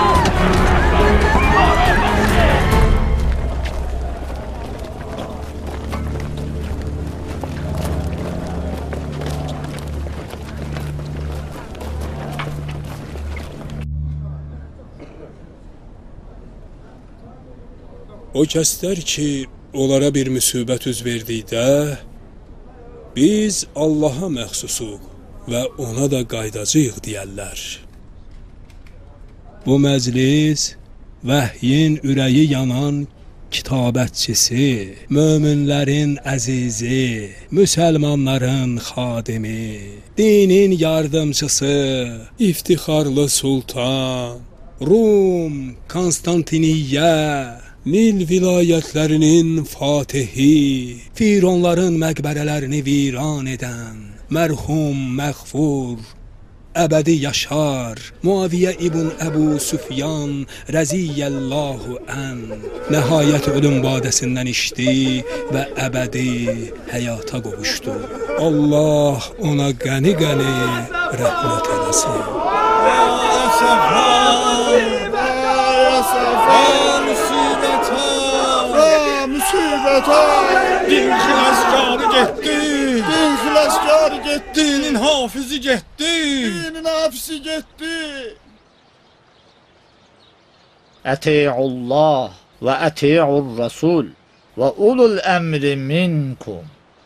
O kəslər ki, onlara bir müsibət üz verdikdə, biz Allaha məxsusuq və ona da qaydacağıq deyərlər. Bu məclis vəhyin ürəyi yanan kitabətçisi, möminlərin əzizi, müsəlmanların xadimi, dinin yardımçısı, iftixarlı sultan, Rum, Konstantiniyyə, Nil vilayətlərinin fatihi, fironların məqbərələrini viran edən, mərhum, məğfur, əbədi yaşar, Muaviyyə ibn Əbu Süfyan rəziyəllahu ən, nəhayət ölüm badəsindən içdi və əbədi həyata qovuşdu. Allah ona qəni-qəni rəhmət eləsin.
Din xilaskarı getdi.
Din xilaskarı getdi.
Dinin hafizi getdi.
Dinin hafizi getdi.
Əti'ullah və əti'ur rasul və ulul əmri minkum.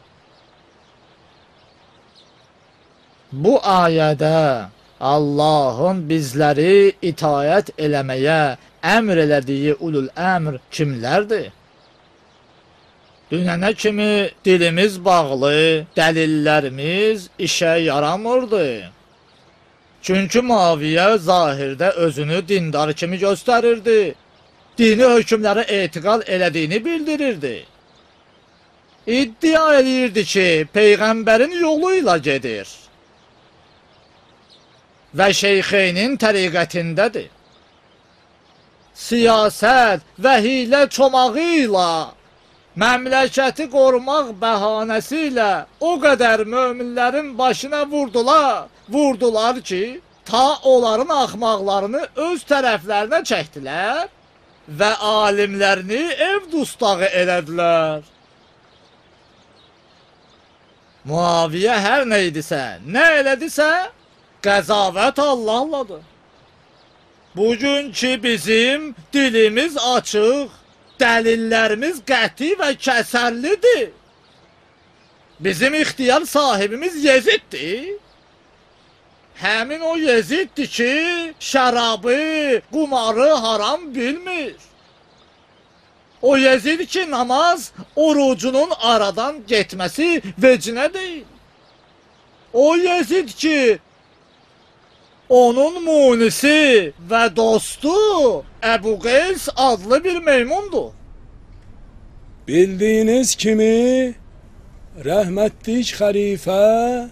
Bu ayədə Allahın bizləri itayət eləməyə əmr elədiyi ulul əmr kimlərdir? Dünənə kimi dilimiz bağlı, dəlillərimiz işə yaramırdı. Çünki Muaviyyə zahirdə özünü dindar kimi göstərirdi. Dini hökmlərə etiqad elədiyini bildirirdi. İddia edirdi ki, Peyğəmbərin yolu ilə gedir və şeyxeynin təriqətindədir. Siyasət və hilə çomağı ilə məmləkəti qorumaq bəhanəsi ilə o qədər möminlərin başına vurdular, vurdular ki, ta onların axmaqlarını öz tərəflərinə çəkdilər və alimlərini ev dustağı elədilər. Muaviyyə hər nə idisə, nə elədisə, qəzavət Allahladır. Bugün ki bizim dilimiz açıq, dəlillərimiz qəti və kəsərlidir. Bizim ixtiyar sahibimiz Yeziddir. Həmin o Yeziddir ki, şərabı, qumarı haram bilmir. O Yezid ki, namaz orucunun aradan getməsi vecinə deyil. O Yezid ki, onun munisi və dostu Əbu Qeys adlı bir meymundur.
Bildiyiniz kimi, rəhmətlik xəlifə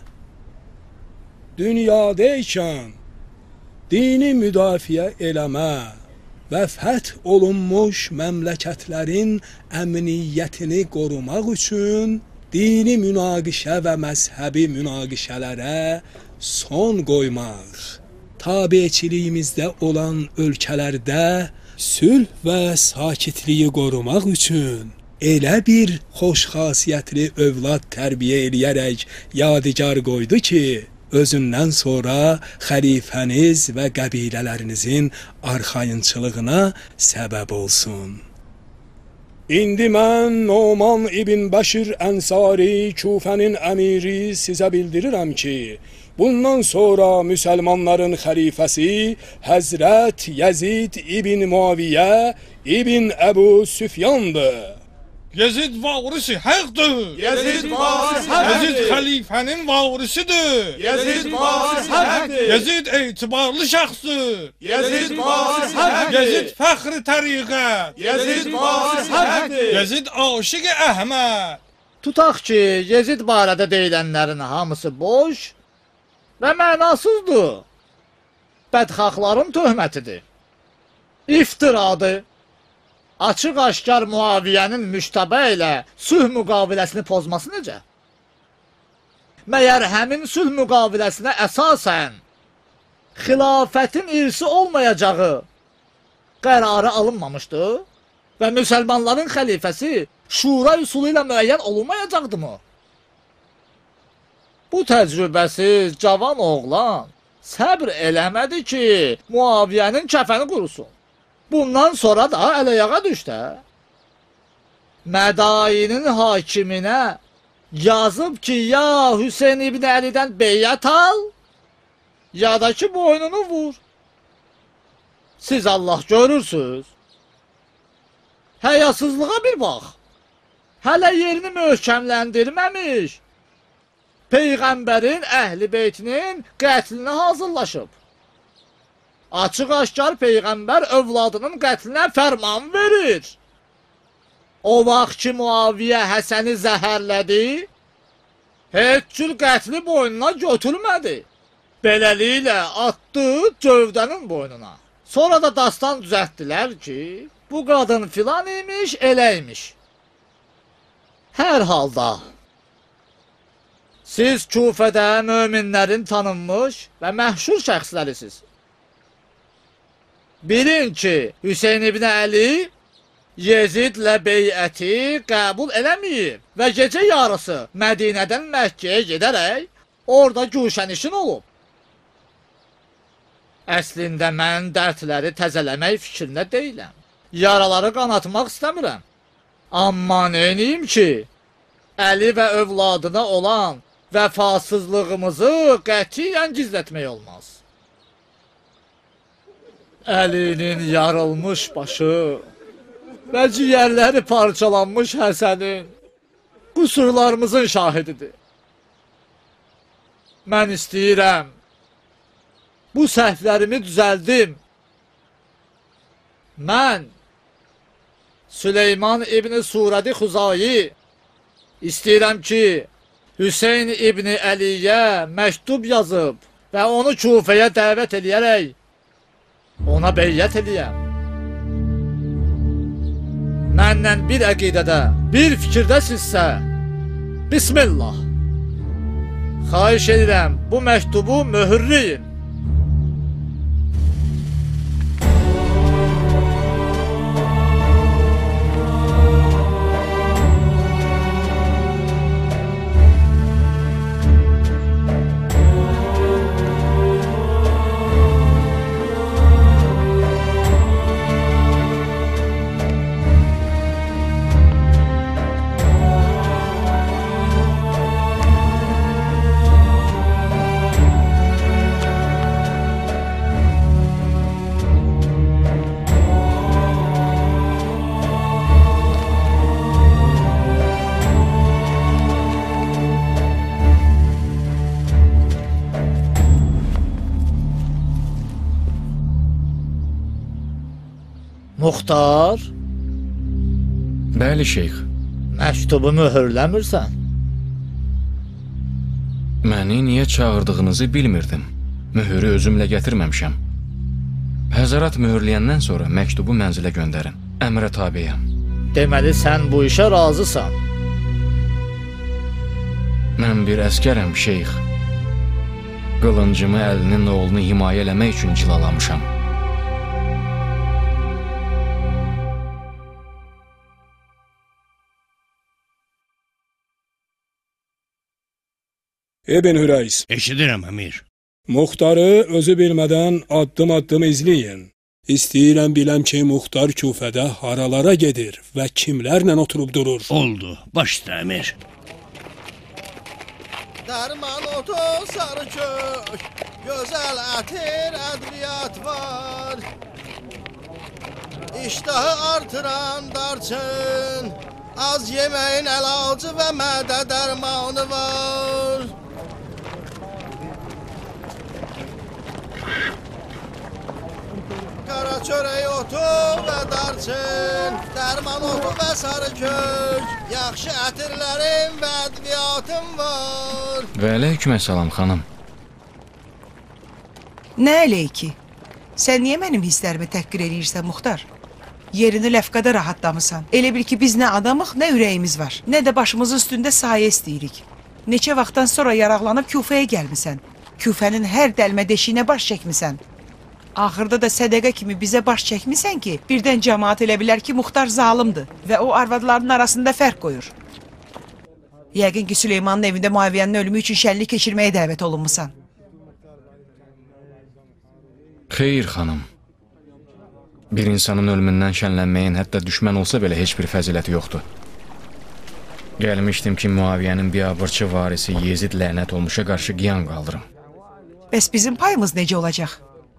dünyadaykən dini müdafiə eləmə və fəth olunmuş məmləkətlərin əmniyyətini qorumaq üçün dini münaqişə və məzhəbi münaqişələrə son qoymaq, tabiçiliyimizdə olan ölkələrdə sülh və sakitliyi qorumaq üçün elə bir xoş xasiyyətli övlad tərbiyə eləyərək yadigar qoydu ki, özündən sonra xəlifəniz və qəbilələrinizin arxayınçılığına səbəb olsun. İndi mən Numan ibn Bəşir Ənsari, Kufənin əmiri sizə bildirirəm ki, bundan sonra müsəlmanların xəlifəsi Həzrət Yezid ibn Muaviyyə ibn Əbu Süfyandır.
Yezid vavrisi haqdır.
Yezid vavrisi haqdır.
Yezid xəlifənin vavrisidir.
Yezid vavrisi haqdır.
Yezid etibarlı şəxsdir.
Yezid vavrisi haqdır.
Yezid fəxri təriqət.
Yezid vavrisi haqdır.
Yezid aşiq Əhməd.
Tutaq ki, Yezid barədə deyilənlərin hamısı boş və mənasızdır. Bədxahların töhmətidir. İftiradır. Açıq-aşkar Muaviyyənin Müştəbə ilə sülh müqaviləsini pozması necə? Məyər həmin sülh müqaviləsinə əsasən xilafətin irsi olmayacağı qərarı alınmamışdır və müsəlmanların xəlifəsi şura üsulu ilə müəyyən olunmayacaqdımı? Bu təcrübəsiz cavan oğlan səbr eləmədi ki, Muaviyyənin kəfəni qurusun. Bundan sonra da əl-ayağa düşdü. Mədainin hakiminə yazıb ki, ya Hüseyn ibn Əlidən beyyət al, ya da ki, boynunu vur. Siz Allah görürsünüz. Həyasızlığa bir bax. Hələ yerini möhkəmləndirməmiş. Peyğəmbərin əhl-i beytinin qətlinə hazırlaşıb. Açıq-aşkar Peyğəmbər övladının qətlinə fərman verir. O vaxt ki, Muaviyyə Həsəni zəhərlədi, heç cür qətli boynuna götürmədi. Beləliklə atdı Cövdənin boynuna. Sonra da dastan düzəltdilər ki, bu qadın filan imiş, eləymiş. Hər halda, siz Kufədə möminlərin tanınmış və məhşur şəxslərisiz. Bilin ki, Hüseyn ibn Əli Yezidlə beyəti qəbul eləməyib və gecə yarısı Mədinədən Məkkəyə gedərək orada güşənişin olub. Əslində mən dərdləri təzələmək fikrində deyiləm. Yaraları qanatmaq istəmirəm. Amma neyniyim ki, Əli və övladına olan vəfasızlığımızı qətiyyən gizlətmək olmaz. Əlinin yarılmış başı və ciyərləri parçalanmış Həsənin qüsurlarımızın şahididir. Mən istəyirəm, bu səhvlərimi düzəldim. Mən, Süleyman İbni Surədi Xuzayi, istəyirəm ki, Hüseyn İbni Əliyə məktub yazıb və onu Kufəyə dəvət edərək ona beyyət edəyəm. Məndən bir əqidədə, bir fikirdəsinizsə, Bismillah. Xahiş edirəm, bu məktubu möhürləyin. Muxtar?
Bəli, şeyx.
Məktubu möhürləmirsən?
Məni niyə çağırdığınızı bilmirdim. Möhürü özümlə gətirməmişəm. Həzərat möhürləyəndən sonra məktubu mənzilə göndərin. Əmrə tabiyəm.
Deməli, sən bu işə razısan.
Mən bir əskərəm, şeyx. Qılıncımı əlinin oğlunu himayə eləmək üçün cilalamışam.
İbn Hüreys.
Eşidirəm, əmir.
Muxtarı özü bilmədən addım-addım izləyin. İstəyirəm biləm ki, Muxtar Küfədə haralara gedir və kimlərlə oturub durur.
Oldu, başda əmir.
Dərman otu sarı kök, gözəl ətir ədviyyat var. İştahı artıran darçın, az yeməyin əlacı və mədə dərmanı var. Qara çörək otu və darçın, dərman otu və sarı kök, yaxşı ətirlərim və ədviyyatım var.
Və aleyküməssalam xanım.
Nə əleyki? Sən niyə mənim hisslərimi təhqir eləyirsən, Muxtar? Yerini ləfqada rahatlamısan. Elə bil ki, biz nə adamıq, nə ürəyimiz var. Nə də başımızın üstündə sayə istəyirik. Neçə vaxtdan sonra yaraqlanıb Küfəyə gəlmisən. Küfənin hər dəlmə deşiyinə baş çəkmisən. Axırda da sədəqə kimi bizə baş çəkmisən ki, birdən cəmaat elə bilər ki, Muxtar zalımdır və o arvadlarının arasında fərq qoyur. Yəqin ki, Süleymanın evində Muaviyyənin ölümü üçün şənlik keçirməyə dəvət olunmusan.
Xeyr, xanım. Bir insanın ölümündən şənlənməyin hətta düşmən olsa belə heç bir fəziləti yoxdur. Gəlmişdim ki, Muaviyyənin biabırçı varisi Yezid lənət olmuşa qarşı qiyam qaldırım.
Bəs bizim payımız necə olacaq?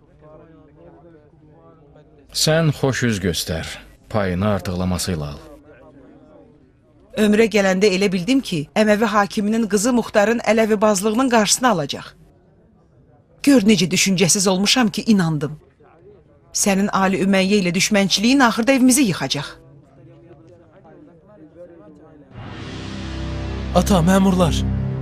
Sən xoş üz göstər, payını artıqlaması ilə al.
Ömrə gələndə elə bildim ki, Əməvi hakiminin qızı Muxtarın Ələvibazlığının qarşısını alacaq. Gör necə düşüncəsiz olmuşam ki, inandım. Sənin Ali Üməyyə ilə düşmənçiliyin axırda evimizi yıxacaq.
Ata, məmurlar.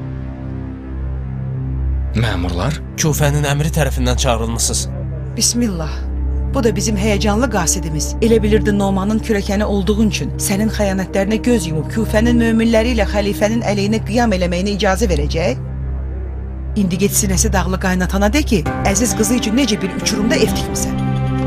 Məmurlar?
Küfənin əmri tərəfindən çağırılmışsınız.
Bismillah. Bu da bizim həyəcanlı qasidimiz. Elə bilirdin Nomanın kürəkəni olduğun üçün sənin xəyanətlərinə göz yumub Küfənin möminləri ilə xəlifənin əleyhinə qiyam eləməyinə icazə verəcək. İndi get sinəsi dağlı qaynatana de ki, əziz qızı üçün necə bir uçurumda ev tikmisən.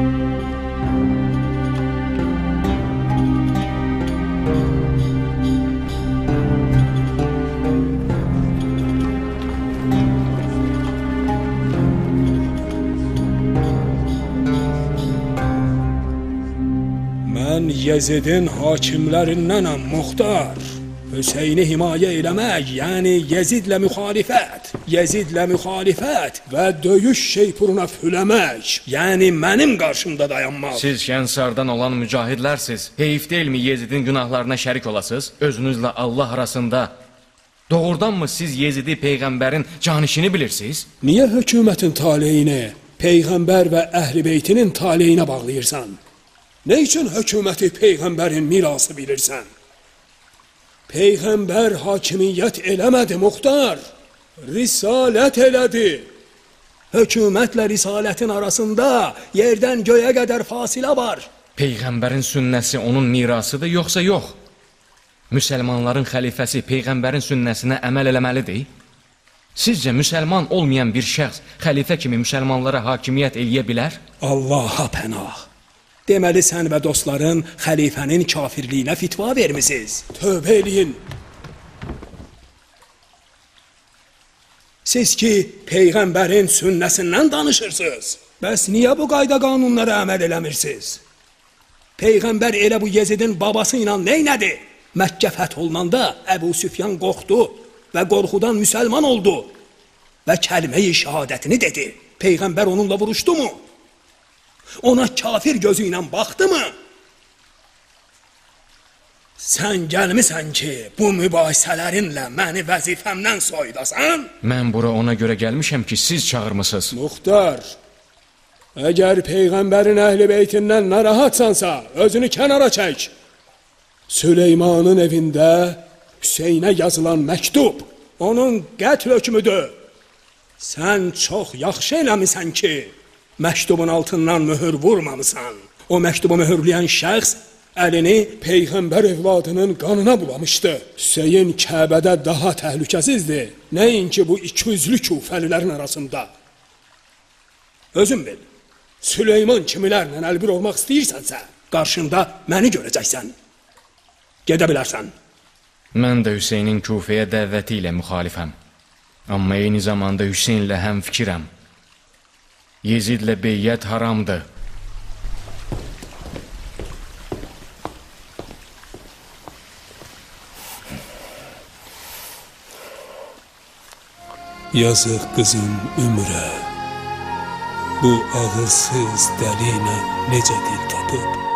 Mən Yezidin hakimlərindənəm, Muxtar. Hüseyni himayə eləmək, yəni Yezidlə müxalifət, Yezidlə müxalifət və döyüş şeypuruna füləmək, yəni mənim qarşımda dayanmaq.
Siz Şənsardan olan mücahidlərsiz, heyif deyilmi Yezidin günahlarına şərik olasınız? Özünüzlə Allah arasında doğrudanmı siz Yezidi Peyğəmbərin canişini bilirsiniz?
Niyə hökumətin taleyini, Peyğəmbər və Əhl-i Beytinin taleyinə bağlayırsan? Nə üçün hökuməti Peyğəmbərin mirası bilirsən? Peyğəmbər hakimiyyət eləmədi, Muxtar. Risalət elədi. Hökumətlə risalətin arasında yerdən göyə qədər fasilə var.
Peyğəmbərin sünnəsi onun mirasıdır, yoxsa yox? Müsəlmanların xəlifəsi Peyğəmbərin sünnəsinə əməl eləməlidir? Sizcə, müsəlman olmayan bir şəxs xəlifə kimi müsəlmanlara hakimiyyət eləyə bilər?
Allaha pənah. Deməli, sən və dostların xəlifənin kafirliyinə fitva vermisiniz. Tövbə eləyin. Siz ki, Peyğəmbərin sünnəsindən danışırsınız. Bəs niyə bu qayda qanunlara əməl eləmirsiniz? Peyğəmbər elə bu Yezidin babası ilə neynədi? Məkkə fəth olunanda Əbu Süfyan qorxdu və qorxudan müsəlman oldu və kəlmə-i şəhadətini dedi. Peyğəmbər onunla vuruşdu mu? Ona kafir gözü ilə baxdı mı? Sən gəlmisən ki, bu mübahisələrinlə məni vəzifəmdən soydasan?
Mən bura ona görə gəlmişəm ki, siz çağırmısınız.
Muxtar, əgər Peyğəmbərin Əhl-i Beytindən narahatsansa, özünü kənara çək. Süleymanın evində Hüseynə yazılan məktub, onun qətl hökmüdür. Sən çox yaxşı eləmisən ki, məktubun altından möhür vurmamısan. O məktubu möhürləyən şəxs əlini Peyğəmbər evladının qanına bulamışdı. Hüseyin Kəbədə daha təhlükəsizdir, nəinki bu ikiyüzlü küfəlilərin arasında. Özün bil, Süleyman kimilərlə əlbir olmaq istəyirsənsə, qarşında məni görəcəksən. Gedə bilərsən.
Mən də Hüseynin Küfəyə dəvəti ilə müxalifəm. Amma eyni zamanda Hüseynlə həm fikirəm. Yezidlə beyyət haramdır.
Yazıq qızım Ümrə bu ağılsız dəli ilə necə dil tapıb?